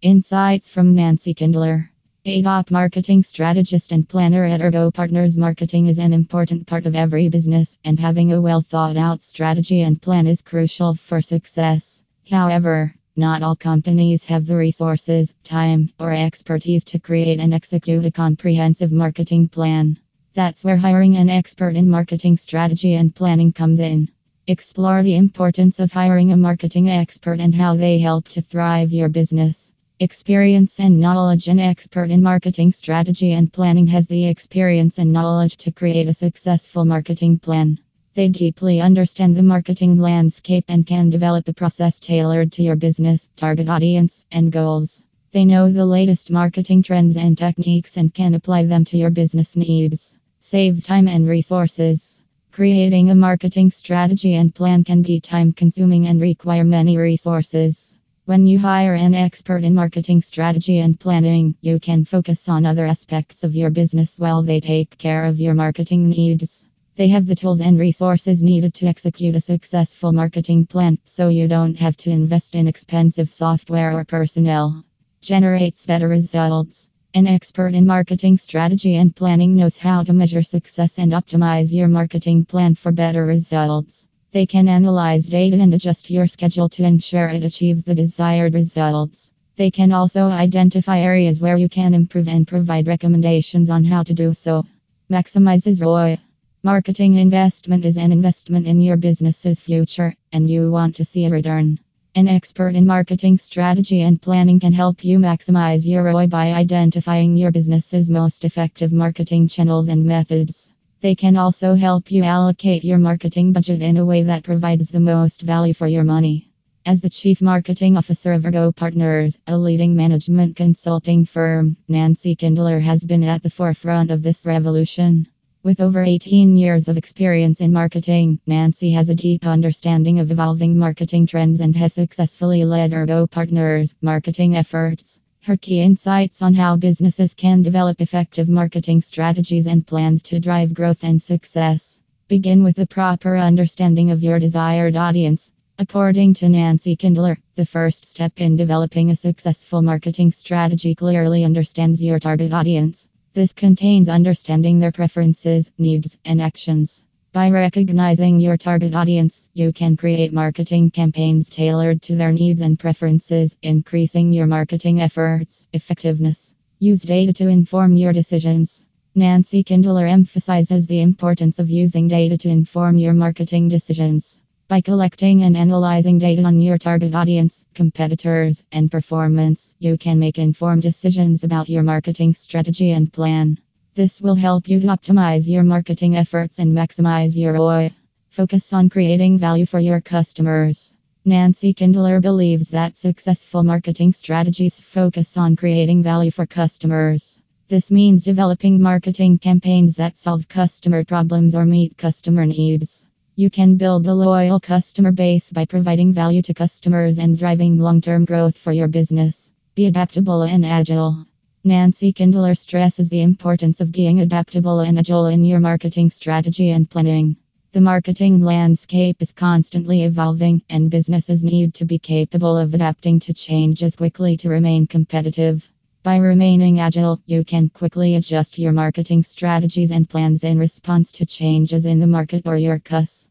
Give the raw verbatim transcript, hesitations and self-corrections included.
Insights from Nancy Kindler. A top marketing strategist and planner at Ergo Partners. Marketing is an important part of every business, and having a well thought out strategy and plan is crucial for success. However, not all companies have the resources, time, or expertise to create and execute a comprehensive marketing plan. That's where hiring an expert in marketing strategy and planning comes in. Explore the importance of hiring a marketing expert and how they help to thrive your business. Experience and knowledge. An expert in marketing strategy and planning has the experience and knowledge to create a successful marketing plan. They deeply understand the marketing landscape and can develop a process tailored to your business, target audience, and goals. They know the latest marketing trends and techniques and can apply them to your business needs. Save time and resources. Creating a marketing strategy and plan can be time consuming and require many resources. When you hire an expert in marketing strategy and planning, you can focus on other aspects of your business while they take care of your marketing needs. They have the tools and resources needed to execute a successful marketing plan, so you don't have to invest in expensive software or personnel. Generates better results. An expert in marketing strategy and planning knows how to measure success and optimize your marketing plan for better results. They can analyze data and adjust your schedule to ensure it achieves the desired results. They can also identify areas where you can improve and provide recommendations on how to do so. Maximizes R O I. Marketing investment is an investment in your business's future, and you want to see a return. An expert in marketing strategy and planning can help you maximize your R O I by identifying your business's most effective marketing channels and methods. They can also help you allocate your marketing budget in a way that provides the most value for your money. As the Chief Marketing Officer of Ergo Partners, a leading management consulting firm, Nancy Kindler has been at the forefront of this revolution. With over eighteen years of experience in marketing, Nancy has a deep understanding of evolving marketing trends and has successfully led Ergo Partners' marketing efforts. Her key insights on how businesses can develop effective marketing strategies and plans to drive growth and success. Begin with the proper understanding of your desired audience. According to Nancy Kindler, the first step in developing a successful marketing strategy clearly understands your target audience. This contains understanding their preferences, needs, and actions. By recognizing your target audience, you can create marketing campaigns tailored to their needs and preferences, increasing your marketing efforts' effectiveness. Use data to inform your decisions. Nancy Kindler emphasizes the importance of using data to inform your marketing decisions. By collecting and analyzing data on your target audience, competitors, and performance, you can make informed decisions about your marketing strategy and plan. This will help you to optimize your marketing efforts and maximize your R O I. Focus on creating value for your customers. Nancy Kindler believes that successful marketing strategies focus on creating value for customers. This means developing marketing campaigns that solve customer problems or meet customer needs. You can build a loyal customer base by providing value to customers and driving long-term growth for your business. Be adaptable and agile. Nancy Kindler stresses the importance of being adaptable and agile in your marketing strategy and planning. The marketing landscape is constantly evolving, and businesses need to be capable of adapting to changes quickly to remain competitive. By remaining agile, you can quickly adjust your marketing strategies and plans in response to changes in the market or your customers.